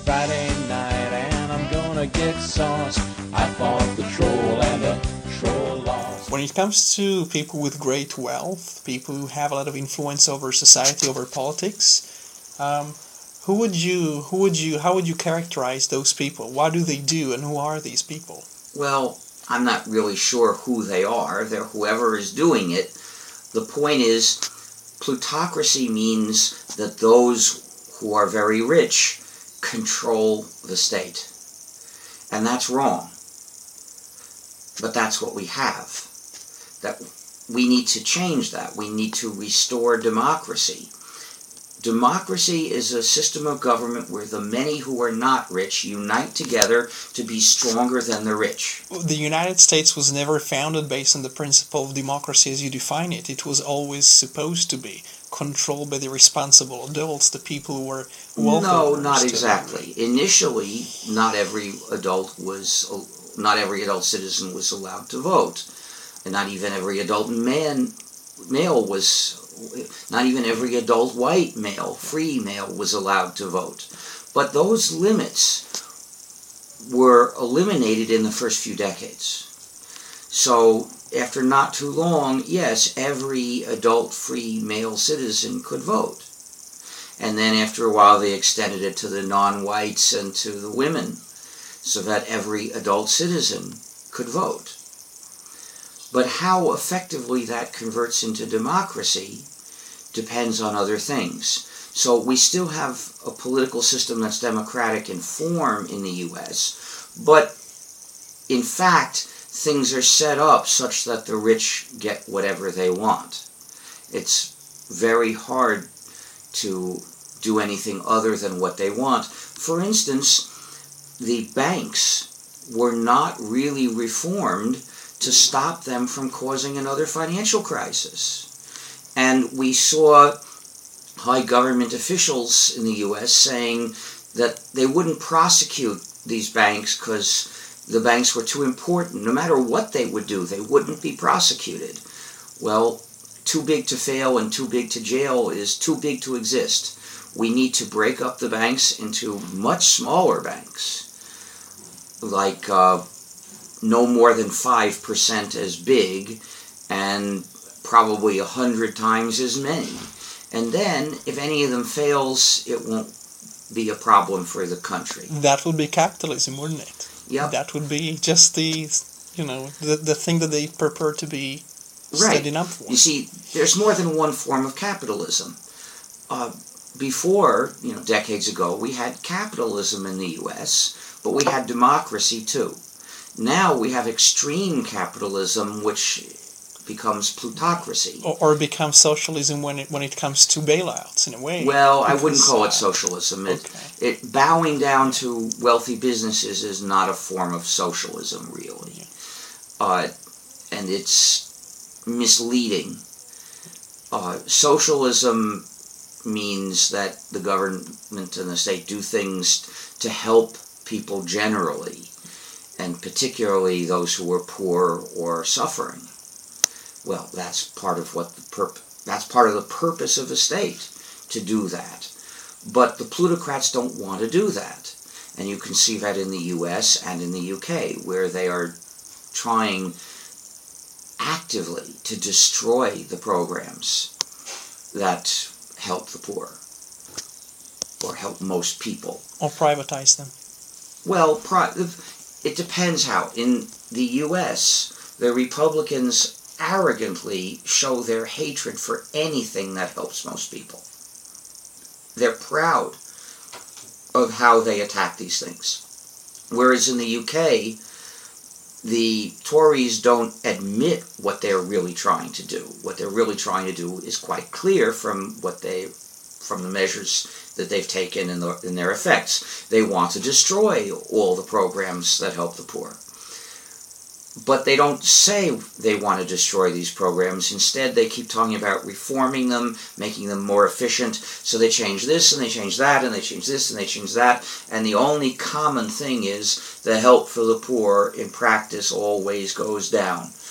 Friday night and I'm gonna get sauce. I fought the troll and the troll lost. When it comes to people with great wealth, people who have a lot of influence over society, over politics, how would you characterize those people? What do they do, and who are these people? Well, I'm not really sure who they are. They're whoever is doing it. The point is, plutocracy means that those who are very rich control the state. And that's wrong. But that's what we have. That we need to change that. We need to restore democracy. Democracy is a system of government where the many who are not rich unite together to be stronger than the rich. The United States was never founded based on the principle of democracy as you define it. It was always supposed to be controlled by the responsible adults, the people who were wealthy. No, not exactly. Initially, not every adult citizen was allowed to vote. And not even every adult male was... Not even every adult white male, free male, was allowed to vote. But those limits were eliminated in the first few decades. So, after not too long, yes, every adult free male citizen could vote. And then after a while they extended it to the non-whites and to the women, so that every adult citizen could vote. But how effectively that converts into democracy depends on other things. So we still have a political system that's democratic in form in the U.S., but in fact, things are set up such that the rich get whatever they want. It's very hard to do anything other than what they want. For instance, the banks were not really reformed to stop them from causing another financial crisis. And we saw high government officials in the U.S. saying that they wouldn't prosecute these banks because the banks were too important. No matter what they would do, they wouldn't be prosecuted. Well, too big to fail and too big to jail is too big to exist. We need to break up the banks into much smaller banks, like no more than 5% as big and probably 100 times as many. And then, if any of them fails, it won't be a problem for the country. That would be capitalism, wouldn't it? Yep. That would be just the thing that they prefer to be standing up for. You see, there's more than one form of capitalism. Before, decades ago, we had capitalism in the U.S., but we had democracy too. Now we have extreme capitalism, which becomes plutocracy. Or becomes socialism when it comes to bailouts, in a way. Well, I wouldn't call it socialism. Okay. Bowing down to wealthy businesses is not a form of socialism, really. Yeah. And it's misleading. Socialism means that the government and the state do things to help people generally, and particularly those who are poor or suffering. Well, that's part of the purpose of the state, to do that. But the plutocrats don't want to do that. And you can see that in the US and in the UK, where they are trying actively to destroy the programs that help the poor, or help most people. Or privatize them. Well, it depends how. In the US, the Republicans arrogantly show their hatred for anything that helps most people. They're proud of how they attack these things. Whereas in the UK, the Tories don't admit what they're really trying to do. What they're really trying to do is quite clear from the measures that they've taken in their effects. They want to destroy all the programs that help the poor. But they don't say they want to destroy these programs. Instead, they keep talking about reforming them, making them more efficient. So they change this, and they change that, and they change this, and they change that. And the only common thing is the help for the poor in practice always goes down.